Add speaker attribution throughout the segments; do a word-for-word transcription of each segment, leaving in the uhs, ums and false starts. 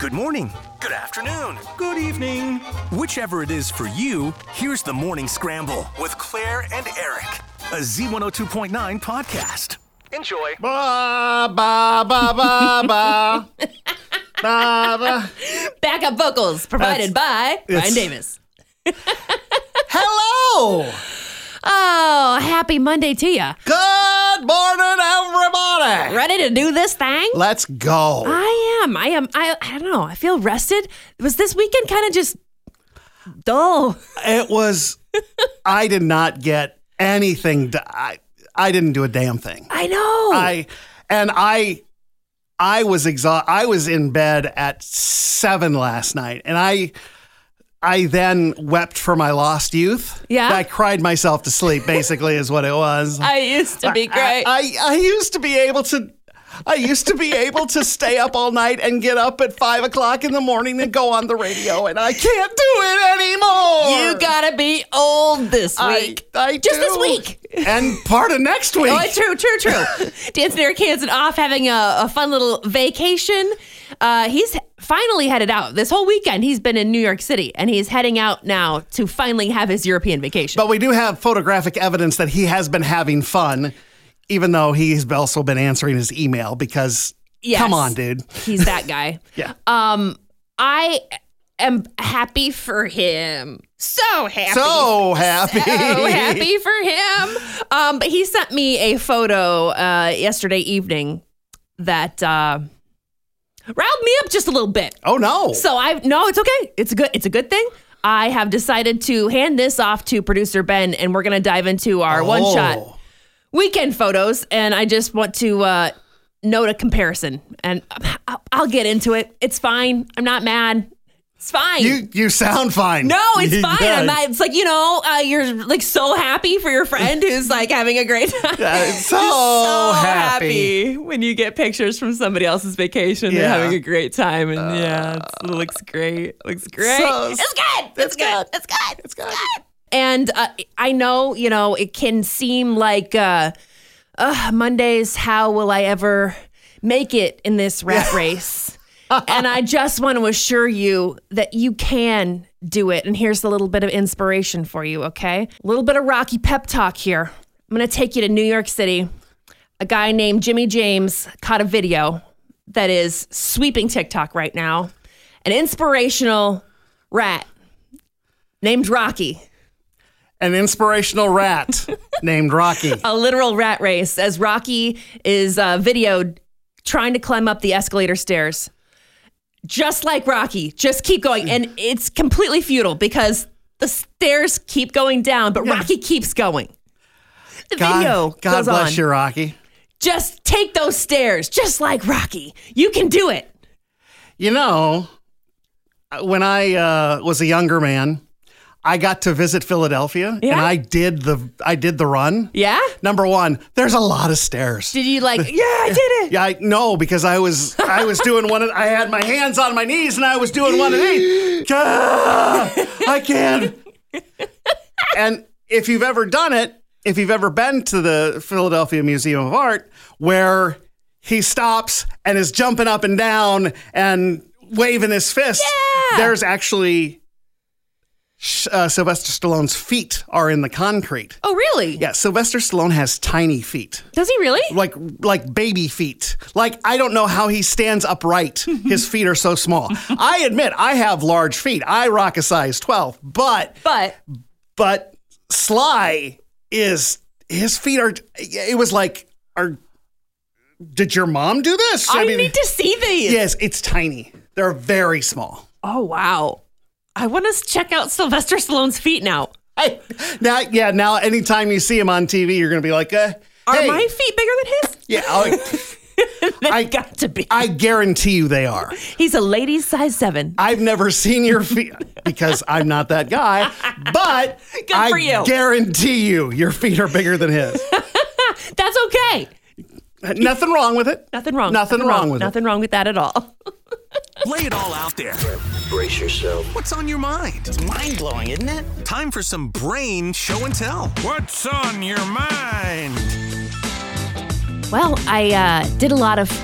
Speaker 1: good morning, good afternoon, good evening. Whichever it is for you, here's the Morning Scramble with Claire and Eric, a Z one oh two point nine podcast. Enjoy.
Speaker 2: Ba, ba, ba, ba, ba. ba, ba.
Speaker 3: Backup vocals provided
Speaker 2: That's-
Speaker 3: by Brian
Speaker 2: it's-
Speaker 3: Davis.
Speaker 2: Hello.
Speaker 3: Oh, happy Monday to you.
Speaker 2: Good morning, everybody.
Speaker 3: Ready to do this thing?
Speaker 2: Let's go.
Speaker 3: I am. I am. I, I don't know. I feel rested. Was this weekend kind of just dull?
Speaker 2: It was, I did not get anything. To, I, I didn't do a damn thing.
Speaker 3: I know.
Speaker 2: I, and I, I was exhausted. I was in bed at seven last night, and I, I then wept for my lost youth.
Speaker 3: Yeah?
Speaker 2: I cried myself to sleep, basically, is what it was.
Speaker 3: I used to be great.
Speaker 2: I, I, I used to be able to, I used to be able to stay up all night and get up at five o'clock in the morning and go on the radio, and I can't do it anymore.
Speaker 3: You gotta be old this week.
Speaker 2: I, I
Speaker 3: Just
Speaker 2: do.
Speaker 3: this week.
Speaker 2: And part of next week.
Speaker 3: Oh, true, true, true. Dancing Eric Hansen off, having a, a fun little vacation. Uh, he's finally headed out. This whole weekend, he's been in New York City, and he's heading out now to finally have his European vacation.
Speaker 2: But we do have photographic evidence that he has been having fun, even though he's also been answering his email because,
Speaker 3: Yes.
Speaker 2: come on, dude.
Speaker 3: He's that guy.
Speaker 2: Yeah.
Speaker 3: Um, I am happy for him. So happy.
Speaker 2: So happy.
Speaker 3: So happy for him. Um, but he sent me a photo uh, yesterday evening that uh, riled me up just a little bit.
Speaker 2: Oh, no.
Speaker 3: So I no, it's okay. It's a good. It's a good thing. I have decided to hand this off to producer Ben, and we're gonna dive into our
Speaker 2: Oh.
Speaker 3: one shot weekend photos. And I just want to uh, note a comparison, and I'll, I'll get into it. It's fine. I'm not mad. It's fine.
Speaker 2: You you sound fine.
Speaker 3: no, it's
Speaker 2: You
Speaker 3: fine.
Speaker 2: good.
Speaker 3: I'm not, it's like, you know, uh, you're like so happy for your friend who's like having a great time.
Speaker 2: Uh, so,
Speaker 3: so
Speaker 2: happy.
Speaker 3: happy when you get pictures from somebody else's vacation. They're
Speaker 2: Yeah.
Speaker 3: having a great time, and yeah, it's, it looks great. It looks great.
Speaker 2: So-
Speaker 3: it's good. It's good. It's good.
Speaker 2: It's good.
Speaker 3: And uh, I know, you know, it can seem like uh, uh, Mondays, how will I ever make it in this rat race? And I just want to assure you that you can do it. And here's a little bit of inspiration for you, okay? A little bit of Rocky pep talk here. I'm going to take you to New York City. A guy named Jimmy James caught a video that is sweeping TikTok right now. An inspirational rat named Rocky.
Speaker 2: An inspirational rat named Rocky.
Speaker 3: A literal rat race as Rocky is uh, videoed trying to climb up the escalator stairs. Just like Rocky, just keep going. And it's completely futile because the stairs keep going down, but
Speaker 2: Yeah.
Speaker 3: Rocky keeps going. The
Speaker 2: God,
Speaker 3: video
Speaker 2: God
Speaker 3: goes
Speaker 2: bless
Speaker 3: on.
Speaker 2: you, Rocky.
Speaker 3: Just take those stairs, just like Rocky. You can do it.
Speaker 2: You know, when I uh, was a younger man, I got to visit Philadelphia,
Speaker 3: Yeah?
Speaker 2: and I did the I did the run.
Speaker 3: Yeah?
Speaker 2: Number one, there's a lot of stairs.
Speaker 3: Did you like, yeah, I did it.
Speaker 2: Yeah, I no, because I was I was doing one. I had my hands on my knees, and I was doing one of these. Ah, I can't. And if you've ever done it, if you've ever been to the Philadelphia Museum of Art, where he stops and is jumping up and down and waving his fist,
Speaker 3: Yeah.
Speaker 2: there's actually uh, Sylvester Stallone's feet are in the concrete.
Speaker 3: Oh, really?
Speaker 2: Yeah, Sylvester Stallone has tiny feet.
Speaker 3: Does he really?
Speaker 2: Like like baby feet. Like, I don't know how he stands upright. His feet are so small. I admit, I have large feet. I rock a size twelve. But,
Speaker 3: But
Speaker 2: but Sly is, his feet are, it was like, are, did your mom do this?
Speaker 3: I, need to see these.
Speaker 2: Yes, it's tiny. They're very small.
Speaker 3: Oh, wow. I want to check out Sylvester Stallone's feet now.
Speaker 2: Hey, now, yeah, now anytime you see him on T V, you're going to be like, uh,
Speaker 3: Are
Speaker 2: hey.
Speaker 3: my feet bigger than his?
Speaker 2: Yeah, I,
Speaker 3: They
Speaker 2: I-
Speaker 3: got to be.
Speaker 2: I guarantee you they are.
Speaker 3: He's a ladies size seven.
Speaker 2: I've never seen your feet because I'm not that guy, but
Speaker 3: Good
Speaker 2: I
Speaker 3: for you.
Speaker 2: guarantee you your feet are bigger than his.
Speaker 3: That's okay.
Speaker 2: Nothing wrong with it.
Speaker 3: Nothing wrong.
Speaker 2: Nothing wrong with it.
Speaker 3: Nothing wrong with that at all.
Speaker 1: Lay it all out there.
Speaker 4: Brace yourself.
Speaker 1: What's on your mind?
Speaker 4: It's mind-blowing, isn't it?
Speaker 1: Time for some brain show and tell.
Speaker 5: What's on your mind?
Speaker 3: Well, I uh, did a lot of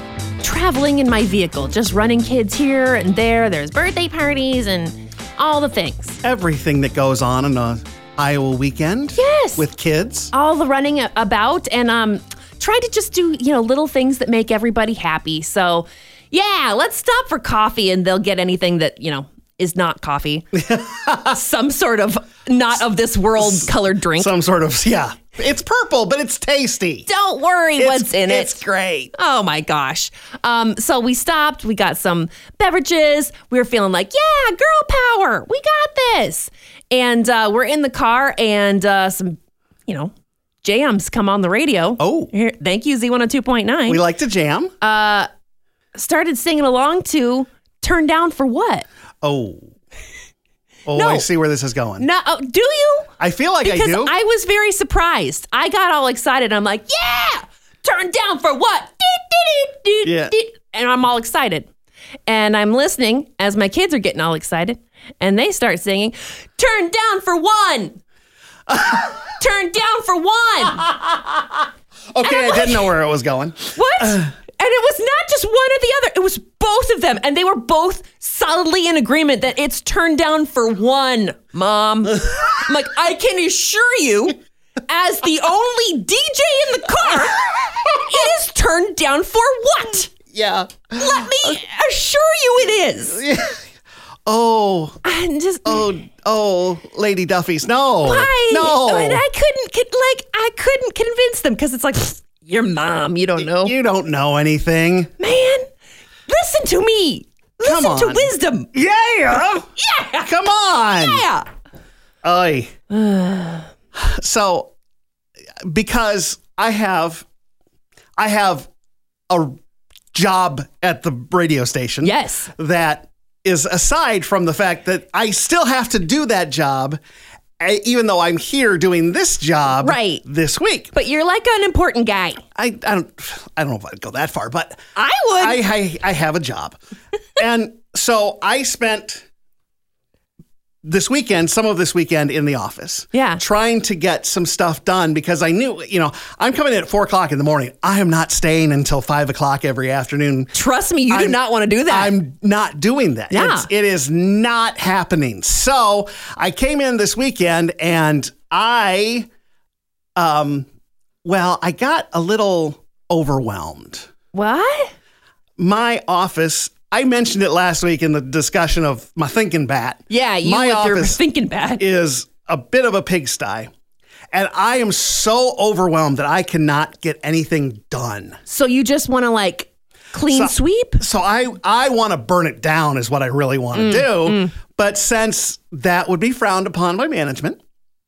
Speaker 3: traveling in my vehicle, just running kids here and there. There's birthday parties and all the things.
Speaker 2: Everything that goes on in a Iowa weekend.
Speaker 3: Yes.
Speaker 2: With kids.
Speaker 3: All the running about and um, try to just do, you know, little things that make everybody happy. So, yeah, let's stop for coffee and they'll get anything that, you know, is not coffee. Some sort of not of this world colored drink.
Speaker 2: Some sort of, yeah. It's purple, but it's tasty.
Speaker 3: Don't worry
Speaker 2: It's-
Speaker 3: what's in it.
Speaker 2: It's great.
Speaker 3: Oh my gosh. Um, so we stopped, we got some beverages. We were feeling like, yeah, girl power. We got this. And uh, we're in the car and uh, some, you know, jams come on the radio.
Speaker 2: Oh.
Speaker 3: Here, thank you, Z one oh two point nine.
Speaker 2: We like to jam.
Speaker 3: Uh, started singing along to Turn Down for What?
Speaker 2: oh. Oh,
Speaker 3: No.
Speaker 2: I see where this is going.
Speaker 3: No, oh, do you?
Speaker 2: I feel like
Speaker 3: Because
Speaker 2: I do.
Speaker 3: I was very surprised. I got all excited. I'm like, yeah, turn down for what? Dee, dee, dee, dee,
Speaker 2: Yeah.
Speaker 3: dee. And I'm all excited. And I'm listening as my kids are getting all excited. And they start singing, turn down for one. Turn down for one.
Speaker 2: okay, I
Speaker 3: like-
Speaker 2: didn't know where it was going.
Speaker 3: What? And it was not just one or the other. It was both of them. And they were both solidly in agreement that it's turned down for one, Mom. I'm like, I can assure you, as the only D J in the car, it is turned down for what?
Speaker 2: Yeah.
Speaker 3: Let me assure you it is.
Speaker 2: Oh,
Speaker 3: And just,
Speaker 2: oh, oh, Lady Duffy's. No.
Speaker 3: why?
Speaker 2: No.
Speaker 3: And I couldn't, con- like, I couldn't convince them because it's like, your mom, you don't know.
Speaker 2: You don't know anything.
Speaker 3: Man, listen to me.
Speaker 2: Come
Speaker 3: Listen to
Speaker 2: on.
Speaker 3: wisdom.
Speaker 2: Yeah.
Speaker 3: Yeah.
Speaker 2: Come on.
Speaker 3: Yeah.
Speaker 2: Oy. So, because I have, I have a job at the radio station.
Speaker 3: Yes.
Speaker 2: That is aside from the fact that I still have to do that job, eh, even though I'm here doing this job
Speaker 3: Right.
Speaker 2: this week.
Speaker 3: But you're like an important guy.
Speaker 2: I, I don't, I don't know if I'd go that far, but
Speaker 3: I would.
Speaker 2: I, I, I have a job. And so I spent this weekend, some of this weekend in the office.
Speaker 3: Yeah.
Speaker 2: Trying to get some stuff done because I knew, you know, I'm coming in at four o'clock in the morning. I am not staying until five o'clock every afternoon.
Speaker 3: Trust me, you do
Speaker 2: I'm-
Speaker 3: not want to do that.
Speaker 2: I'm not doing that.
Speaker 3: Yeah.
Speaker 2: It's, it is not happening. So I came in this weekend and I, um, well, I got a little overwhelmed.
Speaker 3: what?
Speaker 2: My office, I mentioned it last week in the discussion of my thinking bat.
Speaker 3: Yeah, you
Speaker 2: my
Speaker 3: with your
Speaker 2: office
Speaker 3: thinking bad.
Speaker 2: is a bit of a pigsty. And I am so overwhelmed that I cannot get anything done.
Speaker 3: So you just want to like clean
Speaker 2: So-
Speaker 3: sweep?
Speaker 2: So I, I want to burn it down is what I really want to do. But since that would be frowned upon by management,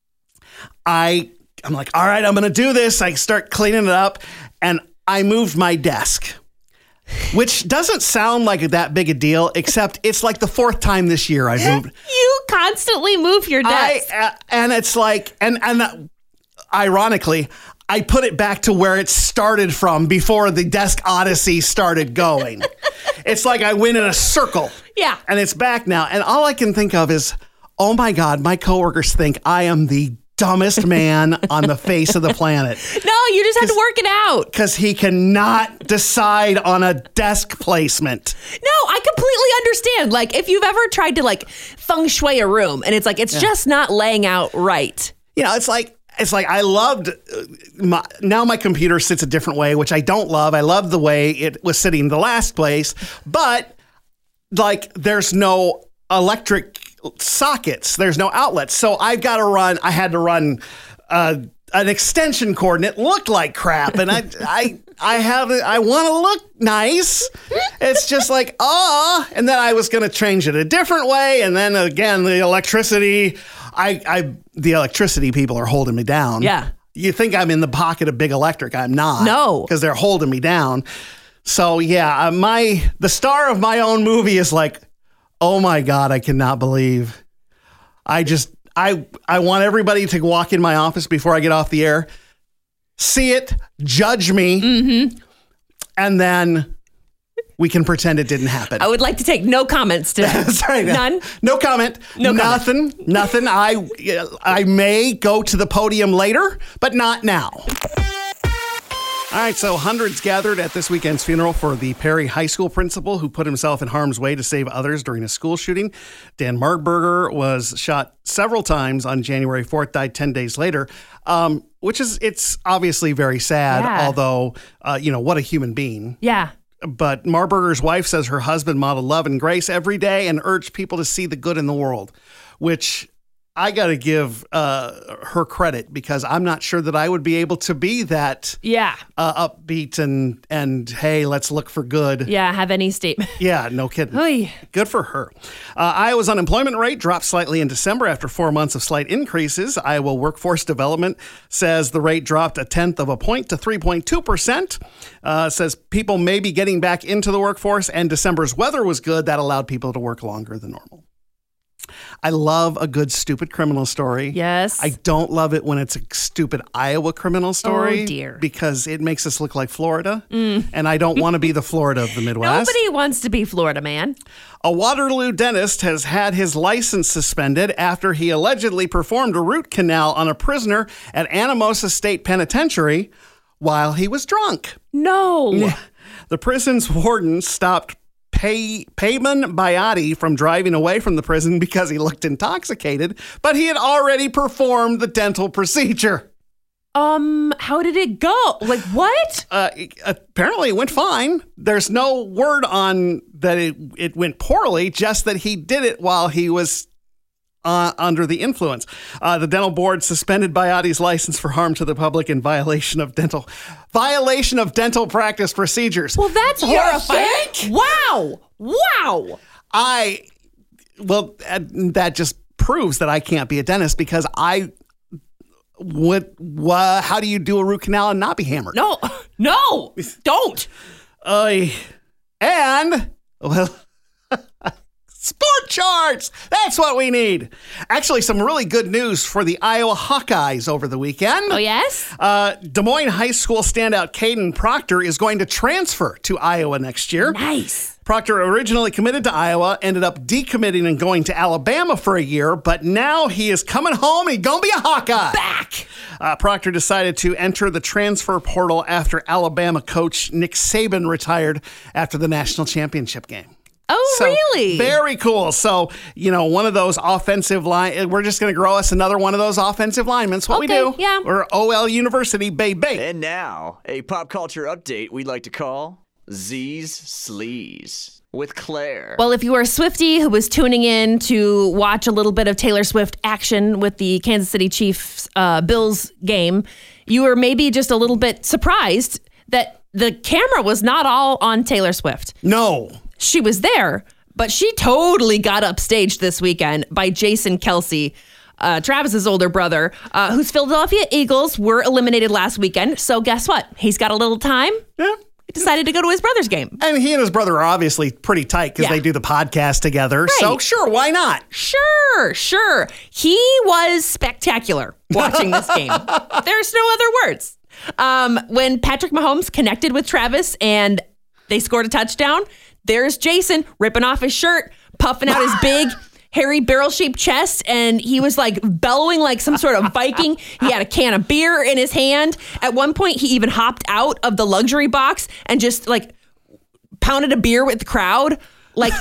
Speaker 2: I, I'm like, all right, I'm going to do this. I start cleaning it up and I moved my desk, which doesn't sound like that big a deal, except it's like the fourth time this year I've moved.
Speaker 3: You constantly move your
Speaker 2: I,
Speaker 3: desk.
Speaker 2: uh, and it's like, and, and uh, ironically, I put it back to where it started from before the desk odyssey started going. It's like I went in a circle.
Speaker 3: Yeah.
Speaker 2: And it's back now. And all I can think of is, oh my God, my coworkers think I am the dumbest man on the face of the planet.
Speaker 3: No, you just have to work it out.
Speaker 2: Because he cannot decide on a desk placement.
Speaker 3: No, I completely understand. Like if you've ever tried to like feng shui a room and it's like, it's just not laying out right.
Speaker 2: You know, it's like, it's like I loved uh, my, now my computer sits a different way, which I don't love. I love the way it was sitting the last place, but like there's no electric sockets. There's no outlets. So I've got to run, I had to run uh, an extension cord and it looked like crap. And I, I, I have, I want to look nice. It's just like, ah, and then I was going to change it a different way. And then again, the electricity, I, I, the electricity people are holding me down.
Speaker 3: Yeah.
Speaker 2: You think I'm in the pocket of Big Electric. I'm not.
Speaker 3: No.
Speaker 2: Because they're holding me down. So yeah, uh, my, the star of my own movie is like, oh my God, I cannot believe. I just, I, I want everybody to walk in my office before I get off the air, see it, judge me,
Speaker 3: Mm-hmm.
Speaker 2: and then we can pretend it didn't happen.
Speaker 3: I would like to take no comments today.
Speaker 2: Sorry,
Speaker 3: None?
Speaker 2: No comment.
Speaker 3: No
Speaker 2: nothing. Nothing. I, I may go to the podium later, but not now. All right, so hundreds gathered at this weekend's funeral for the Perry High School principal who put himself in harm's way to save others during a school shooting. Dan Markberger was shot several times on January fourth, died ten days later, um, which is, it's obviously very sad,
Speaker 3: Yeah.
Speaker 2: although, uh, you know, what a human being.
Speaker 3: Yeah.
Speaker 2: But Marburger's wife says her husband modeled love and grace every day and urged people to see the good in the world, which I got to give uh, her credit because I'm not sure that I would be able to be that
Speaker 3: Yeah.
Speaker 2: uh, upbeat and, and hey, let's look for good.
Speaker 3: Yeah. Have any statement.
Speaker 2: Yeah, no kidding.
Speaker 3: Oy.
Speaker 2: Good for her. Uh, Iowa's unemployment rate dropped slightly in December after four months of slight increases. Iowa Workforce Development says the rate dropped a tenth of a point to three point two percent. Uh, says people may be getting back into the workforce, and December's weather was good. That allowed people to work longer than normal. I love a good stupid criminal story.
Speaker 3: Yes.
Speaker 2: I don't love it when it's a stupid Iowa criminal story.
Speaker 3: Oh, dear.
Speaker 2: Because it makes us look like Florida. Mm. And I don't want to be the Florida of the Midwest.
Speaker 3: Nobody wants to be Florida, man.
Speaker 2: A Waterloo dentist has had his license suspended after he allegedly performed a root canal on a prisoner at Anamosa State Penitentiary while he was drunk.
Speaker 3: No.
Speaker 2: The prison's warden stopped Pay, Payman Bayati from driving away from the prison because he looked intoxicated, but he had already performed the dental procedure.
Speaker 3: Um, how did it go? Like, what?
Speaker 2: Uh, apparently it went fine. There's no word on that it, it went poorly, just that he did it while he was Uh, under the influence. Uh, the dental board suspended Bayati's license for harm to the public in violation of dental violation of dental practice procedures.
Speaker 3: Well, that's
Speaker 2: You
Speaker 3: horrifying.
Speaker 2: think?
Speaker 3: Wow. Wow.
Speaker 2: I, well, uh, that just proves that I can't be a dentist because I would, wha how do you do a root canal and not be hammered?
Speaker 3: No. No. Don't.
Speaker 2: Uh, and, well, sport charts! That's what we need. Actually, some really good news for the Iowa Hawkeyes over the weekend.
Speaker 3: Oh, yes?
Speaker 2: Uh, Des Moines High School standout Caden Proctor is going to transfer to Iowa next year.
Speaker 3: Nice.
Speaker 2: Proctor originally committed to Iowa, ended up decommitting and going to Alabama for a year, but now he is coming home and he's going to be a Hawkeye.
Speaker 3: Back.
Speaker 2: Uh, Proctor decided to enter the transfer portal after Alabama coach Nick Saban retired after the national championship game.
Speaker 3: Oh,
Speaker 2: So,
Speaker 3: really?
Speaker 2: Very cool. So, you know, one of those offensive line, we're just going to grow us another one of those offensive linemen. That's what we
Speaker 3: Okay,
Speaker 2: do.
Speaker 3: yeah.
Speaker 2: We're O L University, baby.
Speaker 4: And now, a pop culture update we'd like to call Z's Sleaze with Claire.
Speaker 3: Well, if you are a Swiftie who was tuning in to watch a little bit of Taylor Swift action with the Kansas City Chiefs uh, Bills game, you were maybe just a little bit surprised that the camera was not all on Taylor Swift.
Speaker 2: No.
Speaker 3: She was there, but she totally got upstaged this weekend by Jason Kelce, uh, Travis's older brother, uh, whose Philadelphia Eagles were eliminated last weekend. So guess what? He's got a little time.
Speaker 2: Yeah.
Speaker 3: He decided to go to his brother's game.
Speaker 2: And he and his brother are obviously pretty tight because
Speaker 3: Yeah.
Speaker 2: they do the podcast together. So
Speaker 3: Right.
Speaker 2: sure, why not?
Speaker 3: Sure, sure. He was spectacular watching this game. There's no other words. Um, when Patrick Mahomes connected with Travis and they scored a touchdown, there's Jason ripping off his shirt, puffing out his big, hairy, barrel-shaped chest, and he was like bellowing like some sort of Viking. He had a can of beer in his hand. At one point, he even hopped out of the luxury box and just like pounded a beer with the crowd. Like,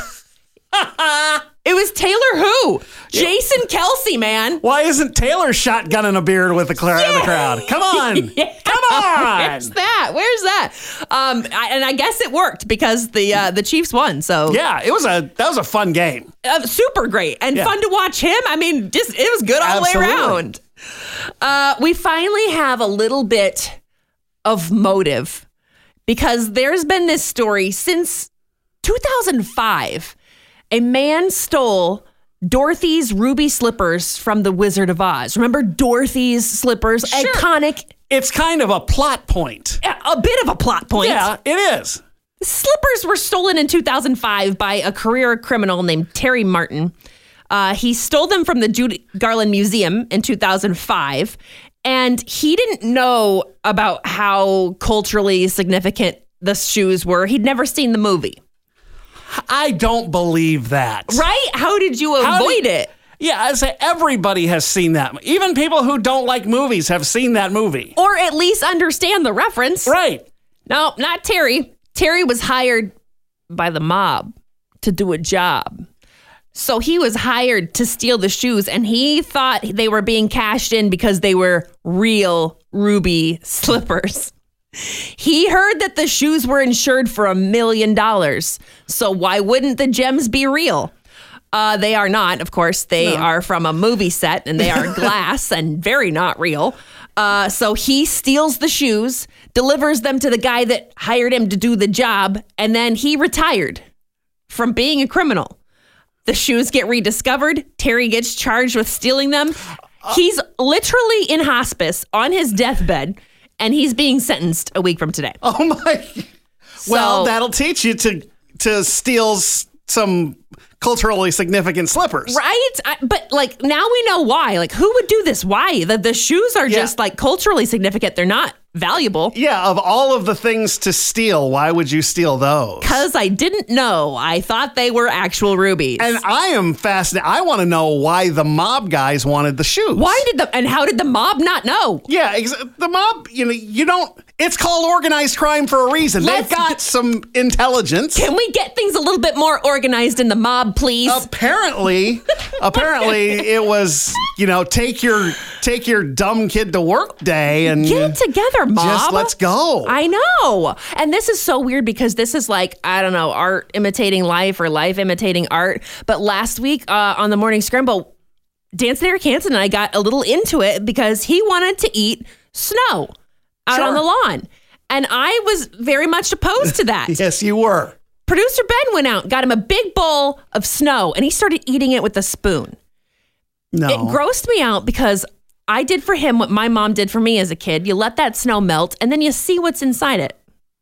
Speaker 3: it was Taylor who? Jason Kelce, man.
Speaker 2: Why isn't Taylor shotgunning a beard with the, cl- the crowd? Come on.
Speaker 3: Yeah.
Speaker 2: Come on.
Speaker 3: Where's that? Where's that? Um, I, and I guess it worked because the uh, the Chiefs won. So
Speaker 2: Yeah, it was a that was a fun game.
Speaker 3: uh, super great and
Speaker 2: Yeah.
Speaker 3: fun to watch him. I mean, just it was good all
Speaker 2: Absolutely.
Speaker 3: the way around. Uh, we finally have a little bit of motive because there's been this story since two thousand five. A man stole Dorothy's ruby slippers from the Wizard of Oz. Remember Dorothy's slippers?
Speaker 2: Sure.
Speaker 3: Iconic.
Speaker 2: It's kind of a plot point.
Speaker 3: A bit of a plot point.
Speaker 2: Yeah, it is.
Speaker 3: Slippers were stolen in two thousand five by a career criminal named Terry Martin. Uh, he stole them from the Judy Garland Museum in two thousand five, and he didn't know about how culturally significant the shoes were. He'd never seen the movie.
Speaker 2: I don't believe that.
Speaker 3: Right? How did you
Speaker 2: How
Speaker 3: avoid
Speaker 2: did-
Speaker 3: it?
Speaker 2: Yeah, I say everybody has seen that. Even people who don't like movies have seen that movie.
Speaker 3: Or at least understand the reference.
Speaker 2: Right.
Speaker 3: No, not Terry. Terry was hired by the mob to do a job. So he was hired to steal the shoes, and he thought they were being cashed in because they were real ruby slippers. He heard that the shoes were insured for a million dollars. So why wouldn't the gems be real? Uh, they are not, of course. They
Speaker 2: No.
Speaker 3: are from a movie set, and they are glass and very not real. Uh, so he steals the shoes, delivers them to the guy that hired him to do the job, and then he retired from being a criminal. The shoes get rediscovered. Terry gets charged with stealing them. He's literally in hospice on his deathbed, and he's being sentenced a week from today.
Speaker 2: Oh my. Well,
Speaker 3: So-
Speaker 2: that'll teach you to to steal s- some culturally significant slippers.
Speaker 3: Right? I, but like now we know why. Like who would do this? Why? The, the shoes are
Speaker 2: Yeah.
Speaker 3: just like culturally significant. They're not valuable.
Speaker 2: Yeah, of all of the things to steal, why would you steal those?
Speaker 3: Because I didn't know. I thought they were actual rubies.
Speaker 2: And I am fascinated. I want to know why the mob guys wanted the shoes.
Speaker 3: why did the and how did the mob not know?
Speaker 2: Yeah, ex- the mob, you know, you don't, it's called organized crime for a reason.
Speaker 3: Let's-
Speaker 2: They've got some intelligence.
Speaker 3: Can we get things a little bit more organized in the mob, please?
Speaker 2: Apparently, apparently it was, you know, take your take your dumb kid to work day and
Speaker 3: Get it together, mob.
Speaker 2: just let's go.
Speaker 3: I know. And this is so weird because this is like, I don't know, art imitating life or life imitating art. But last week uh, on the Morning Scramble, Dancing Eric Hansen and I got a little into it because he wanted to eat snow out
Speaker 2: Sure.
Speaker 3: on the lawn. And I was very much opposed to that.
Speaker 2: Yes, you were.
Speaker 3: Producer Ben went out, got him a big bowl of snow, and he started eating it with a spoon.
Speaker 2: No.
Speaker 3: It grossed me out because I did for him what my mom did for me as a kid. You let that snow melt, and then you see what's inside it.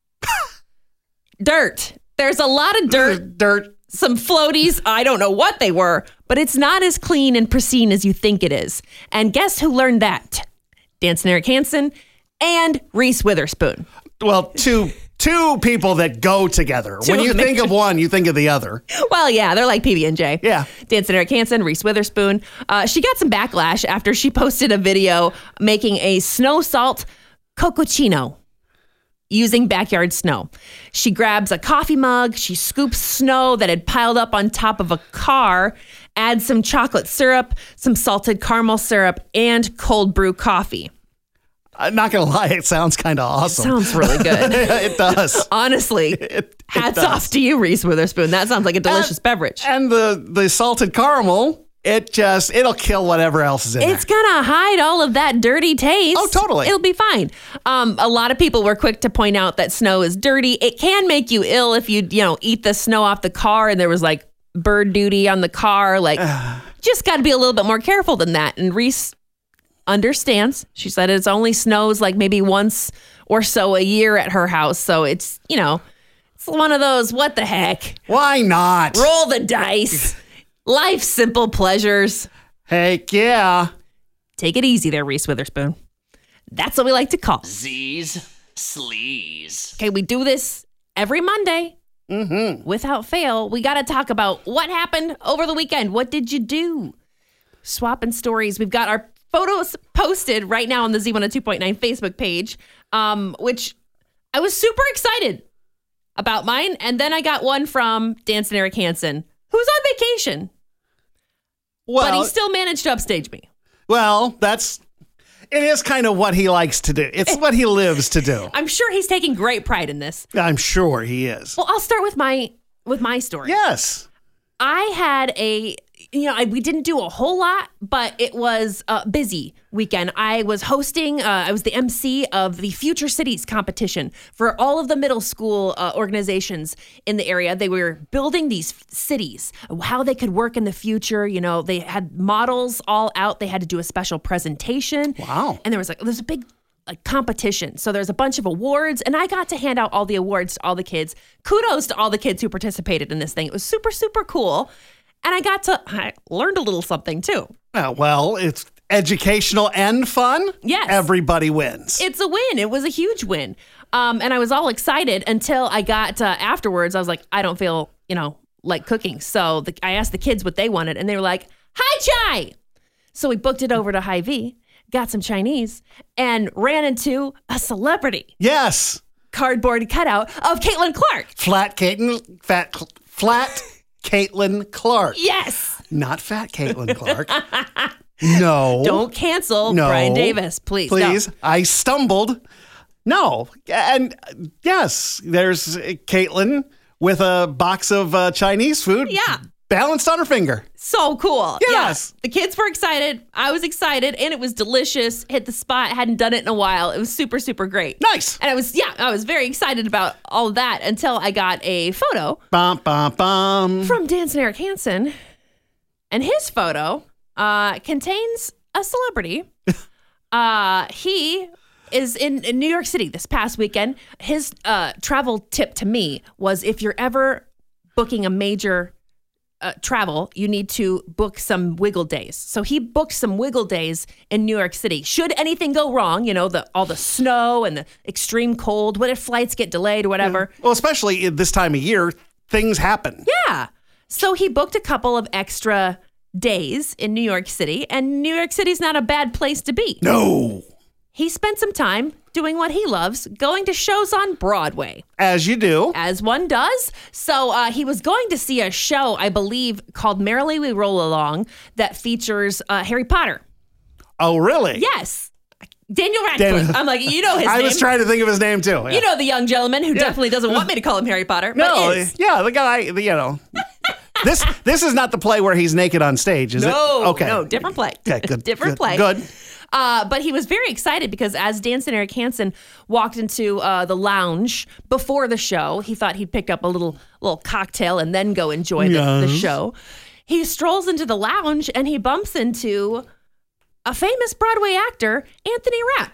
Speaker 3: Dirt. There's a lot of dirt,
Speaker 2: Dirt.
Speaker 3: some floaties. I don't know what they were, but it's not as clean and pristine as you think it is. And guess who learned that? Dancing Eric Hansen and Reese Witherspoon.
Speaker 2: Well, two two people that go together.
Speaker 3: Two
Speaker 2: when you
Speaker 3: of
Speaker 2: think
Speaker 3: them.
Speaker 2: of one, you think of the other.
Speaker 3: Well, yeah, they're like P B and J.
Speaker 2: Yeah.
Speaker 3: Dancing Eric Hansen, Reese Witherspoon. Uh, she got some backlash after she posted a video making a snow salt cococino using backyard snow. She grabs a coffee mug, she scoops snow that had piled up on top of a car, adds some chocolate syrup, some salted caramel syrup, and cold brew coffee.
Speaker 2: I'm not going to lie, it sounds kind of awesome.
Speaker 3: Sounds really good.
Speaker 2: It does.
Speaker 3: Honestly,
Speaker 2: It
Speaker 3: hats
Speaker 2: does.
Speaker 3: off to you, Reese Witherspoon. That sounds like a delicious
Speaker 2: And-
Speaker 3: beverage.
Speaker 2: And the, the salted caramel, it just, it'll kill whatever else is in
Speaker 3: It's
Speaker 2: there.
Speaker 3: gonna hide all of that dirty taste.
Speaker 2: Oh, totally.
Speaker 3: It'll be fine. Um, a lot of people were quick to point out that snow is dirty. It can make you ill if you, you know, eat the snow off the car and there was like bird duty on the car. Like, just got to be a little bit more careful than that. And Reese understands. She said it's only snows like maybe once or so a year at her house. So it's, you know, it's one of those, what the heck?
Speaker 2: Why not?
Speaker 3: Roll the dice. Life's simple pleasures.
Speaker 2: Heck yeah.
Speaker 3: Take it easy there, Reese Witherspoon. That's what we like to call.
Speaker 4: Z's Sleaze.
Speaker 3: Okay, we do this every Monday. Mm-hmm. Without fail, we got to talk about what happened over the weekend. What did you do? Swapping stories. We've got our photos posted right now on the Z one oh two point nine Facebook page, um, which I was super excited about mine. And then I got one from Dancing Eric Hansen, who's on vacation, but
Speaker 2: Well,
Speaker 3: he still managed to upstage me.
Speaker 2: well, that's, it is kind of what he likes to do. It's what he lives to do.
Speaker 3: I'm sure he's taking great pride in this.
Speaker 2: I'm sure he is.
Speaker 3: Well, I'll start with my with my story.
Speaker 2: Yes.
Speaker 3: I had a, you know, I, we didn't do a whole lot, but it was a busy weekend. I was hosting, uh, I was the M C of the Future Cities competition for all of the middle school uh, organizations in the area. They were building these f- cities, how they could work in the future. You know, they had models all out. They had to do a special presentation.
Speaker 2: Wow.
Speaker 3: And there was like, there's a big like competition. So there's a bunch of awards and I got to hand out all the awards to all the kids. Kudos to all the kids who participated in this thing. It was super, super cool. And I got to, I learned a little something too.
Speaker 2: Uh, well, it's educational and fun.
Speaker 3: Yes.
Speaker 2: Everybody wins.
Speaker 3: It's a win. It was a huge win. Um, and I was all excited until I got uh, afterwards. I was like, I don't feel, you know, like cooking. So the, I asked the kids what they wanted and they were like, Hi, Chai. So we booked it over to Hy-Vee, got some Chinese, and ran into a celebrity.
Speaker 2: Yes.
Speaker 3: Cardboard cutout of Caitlin Clark.
Speaker 2: Flat Caitlin, fat, flat Caitlin Clark.
Speaker 3: Yes.
Speaker 2: Not fat Caitlin Clark. No.
Speaker 3: Don't cancel
Speaker 2: No.
Speaker 3: Brian Davis, please.
Speaker 2: Please.
Speaker 3: No.
Speaker 2: I stumbled. No. And uh, yes, there's Caitlin with a box of uh, Chinese food.
Speaker 3: Yeah.
Speaker 2: Balanced on her finger.
Speaker 3: So cool.
Speaker 2: Yes.
Speaker 3: Yeah. The kids were excited. I was excited, and it was delicious. Hit the spot. Hadn't done it in a while. It was super, super great.
Speaker 2: Nice.
Speaker 3: And I was, yeah, I was very excited about all of that until I got a photo
Speaker 2: Bum, bum, bum.
Speaker 3: from Dance and Eric Hansen. And his photo uh, contains a celebrity. uh, he is in, in New York City this past weekend. His uh, travel tip to me was if you're ever booking a major Uh, travel, you need to book some wiggle days. So he booked some wiggle days in New York City. Should anything go wrong, you know, the all the snow and the extreme cold, what if flights get delayed or whatever?
Speaker 2: Well, especially at this time of year, things happen.
Speaker 3: Yeah. So he booked a couple of extra days in New York City, and New York City's not a bad place to be.
Speaker 2: No.
Speaker 3: He spent some time doing what he loves, going to shows on Broadway.
Speaker 2: As you do.
Speaker 3: As one does. So uh, he was going to see a show, I believe, called Merrily We Roll Along that features uh, Harry Potter.
Speaker 2: Oh, really?
Speaker 3: Yes. Daniel Radcliffe.
Speaker 2: Daniel-
Speaker 3: I'm like, you know his
Speaker 2: I
Speaker 3: name.
Speaker 2: was trying to think of his name, too. Yeah.
Speaker 3: You know the young gentleman who definitely doesn't want me to call him Harry Potter,
Speaker 2: no,
Speaker 3: but is.
Speaker 2: yeah, the guy, the, you know. this this is not the play where he's naked on stage, is
Speaker 3: No,
Speaker 2: it? Okay.
Speaker 3: no, different play.
Speaker 2: Okay, good.
Speaker 3: different
Speaker 2: good,
Speaker 3: play.
Speaker 2: Good.
Speaker 3: Uh, but he was very excited because as Dance and Eric Hansen walked into uh, the lounge before the show, he thought he'd pick up a little little cocktail and then go enjoy the, the
Speaker 2: Yes.
Speaker 3: show. He strolls into the lounge and he bumps into a famous Broadway actor, Anthony Rapp.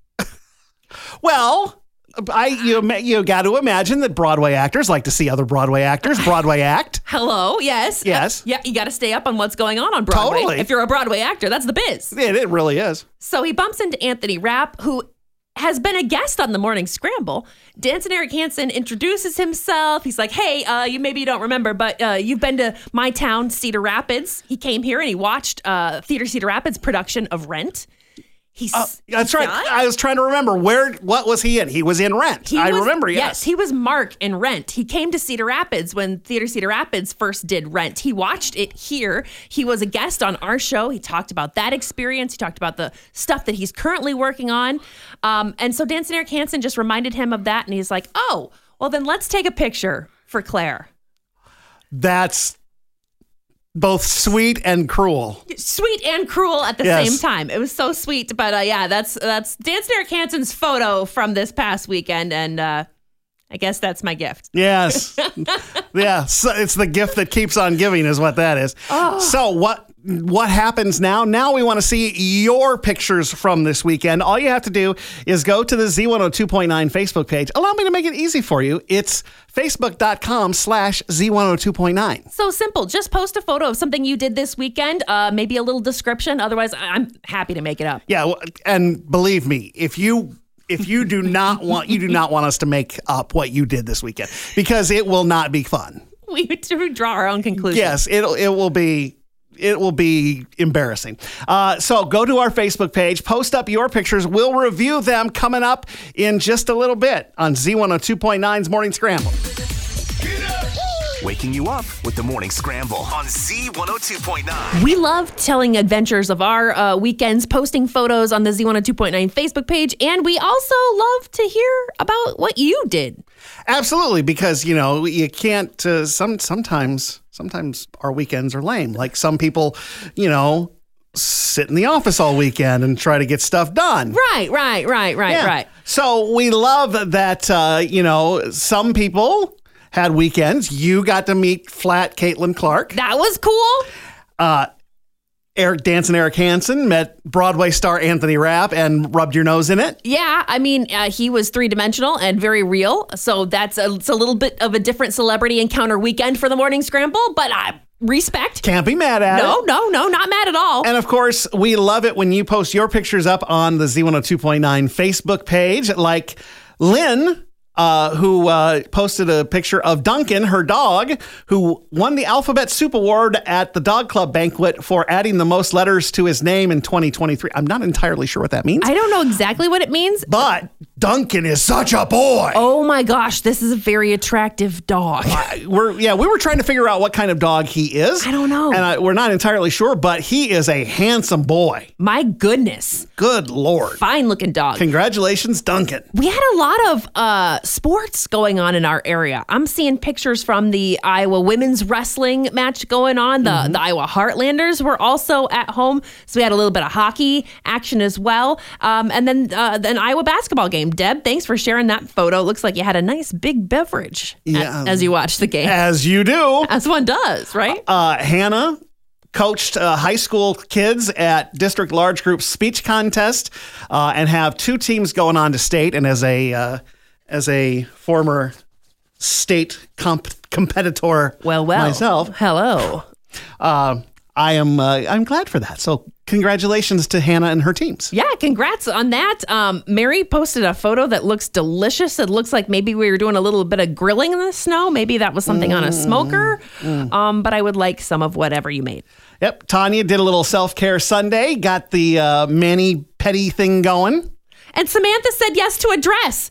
Speaker 2: Well, I you ma- you got to imagine that Broadway actors like to see other Broadway actors Broadway act.
Speaker 3: Hello, yes.
Speaker 2: Yes.
Speaker 3: Uh, yeah, you got to stay up on what's going on on Broadway.
Speaker 2: Totally.
Speaker 3: If you're a Broadway actor, that's the biz.
Speaker 2: It, it really is.
Speaker 3: So he bumps into Anthony Rapp, who has been a guest on the Morning Scramble. Dance and Eric Hansen introduces himself. He's like, hey, uh, you maybe you don't remember, but uh, you've been to my town, Cedar Rapids. He came here and he watched uh, Theater Cedar Rapids' production of Rent. He's
Speaker 2: Uh, that's right. I was trying to remember where. What was he in? He was in Rent.
Speaker 3: He
Speaker 2: I
Speaker 3: was-
Speaker 2: remember. Yes.
Speaker 3: Yes, he was Mark in Rent. He came to Cedar Rapids when Theater Cedar Rapids first did Rent. He watched it here. He was a guest on our show. He talked about that experience. He talked about the stuff that he's currently working on. Um, and so Dance and Eric Hansen just reminded him of that. And he's like, oh, well, then let's take a picture for Claire.
Speaker 2: That's both sweet and cruel.
Speaker 3: Sweet and cruel at the
Speaker 2: Yes.
Speaker 3: same time. It was so sweet. But uh, yeah, that's that's Dance and Eric Hansen's photo from this past weekend. And uh, I guess that's my gift.
Speaker 2: Yes. Yeah. So it's the gift that keeps on giving, is what that is.
Speaker 3: Oh.
Speaker 2: So what what happens now? Now we want to see your pictures from this weekend. All you have to do is go to the Z one oh two point nine Facebook page. Allow me to make it easy for you. It's facebook.com slash Z102.9.
Speaker 3: So simple. Just post a photo of something you did this weekend, uh, maybe a little description. Otherwise, I- I'm happy to make it up.
Speaker 2: Yeah, well, and believe me, if you if you do not want you do not want us to make up what you did this weekend, because it will not be fun.
Speaker 3: We do draw our own conclusions.
Speaker 2: Yes, it'll it will be it will be embarrassing. Uh, so go to our Facebook page, post up your pictures. We'll review them coming up in just a little bit on Z one oh two point nine's Morning Scramble.
Speaker 1: Waking you up with the Morning Scramble on Z one oh two point nine.
Speaker 3: We love telling adventures of our uh, weekends, posting photos on the Z one oh two point nine Facebook page, and we also love to hear about what you did.
Speaker 2: Absolutely, because you know you can't. Uh, some sometimes sometimes our weekends are lame. Like some people, you know, sit in the office all weekend and try to get stuff done.
Speaker 3: Right, right, right, right,
Speaker 2: Yeah.
Speaker 3: right.
Speaker 2: So we love that. Uh, you know, some people had weekends. You got to meet Flat Caitlin Clark.
Speaker 3: That was cool.
Speaker 2: Eric Dance and Eric Hansen met Broadway star Anthony Rapp and rubbed your nose in it.
Speaker 3: Yeah, I mean, uh, he was three-dimensional and very real, so that's a, it's a little bit of a different celebrity encounter weekend for the Morning Scramble, but I respect.
Speaker 2: Can't be mad at
Speaker 3: No,
Speaker 2: it.
Speaker 3: no, no, not mad at all.
Speaker 2: And of course, we love it when you post your pictures up on the Z one oh two point nine Facebook page, like Lynn uh, who uh, posted a picture of Duncan, her dog, who won the Alphabet Soup Award at the Dog Club banquet for adding the most letters to his name in twenty twenty-three. I'm not entirely sure what that means.
Speaker 3: I don't know exactly what it means.
Speaker 2: But Duncan is such a boy.
Speaker 3: Oh my gosh, this is a very attractive dog.
Speaker 2: Uh, we're yeah, we were trying to figure out what kind of dog he is.
Speaker 3: I don't know.
Speaker 2: And I, we're not entirely sure, but he is a handsome boy.
Speaker 3: My goodness.
Speaker 2: Good Lord.
Speaker 3: Fine looking dog.
Speaker 2: Congratulations, Duncan.
Speaker 3: We had a lot of uh, sports going on in our area. I'm seeing pictures from the Iowa women's wrestling match going on. The, mm-hmm. the Iowa Heartlanders were also at home. So we had a little bit of hockey action as well. Um, and then uh, an Iowa basketball game. Deb, thanks for sharing that photo. Looks like you had a nice big beverage
Speaker 2: yeah,
Speaker 3: as, as you watched the game.
Speaker 2: As you do.
Speaker 3: As one does, right?
Speaker 2: Uh, Hannah coached uh, high school kids at District Large Group Speech Contest uh, and have two teams going on to state. And as a uh, as a former state comp- competitor
Speaker 3: well, well,
Speaker 2: myself,
Speaker 3: hello.
Speaker 2: Uh, I am uh, I'm glad for that. So congratulations to Hannah and her teams.
Speaker 3: Yeah, congrats on that. Um, Mary posted a photo that looks delicious. It looks like maybe we were doing a little bit of grilling in the snow. Maybe that was something mm, on a smoker. Mm. Um, but I would like some of whatever you made.
Speaker 2: Yep. Tanya did a little self-care Sunday. Got the uh, mani-pedi thing going.
Speaker 3: And Samantha said yes to a dress.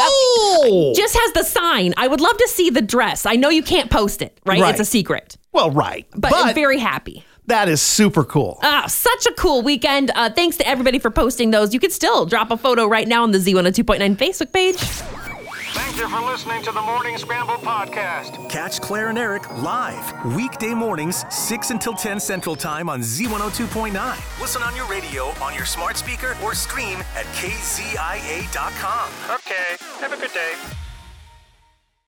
Speaker 2: Oh!
Speaker 3: Just has the sign. I would love to see the dress. I know you can't post it, right?
Speaker 2: right.
Speaker 3: It's a secret.
Speaker 2: Well, right.
Speaker 3: But, but I'm very happy.
Speaker 2: That is super cool.
Speaker 3: Ah, such a cool weekend. Uh, thanks to everybody for posting those. You could still drop a photo right now on the Z one oh two point nine Facebook page.
Speaker 5: Thank you for listening to the Morning Scramble podcast.
Speaker 1: Catch Claire and Eric live weekday mornings, six until ten Central Time on Z one oh two point nine. Listen on your radio, on your smart speaker, or stream at K Z I A dot com.
Speaker 5: Okay, have a good day.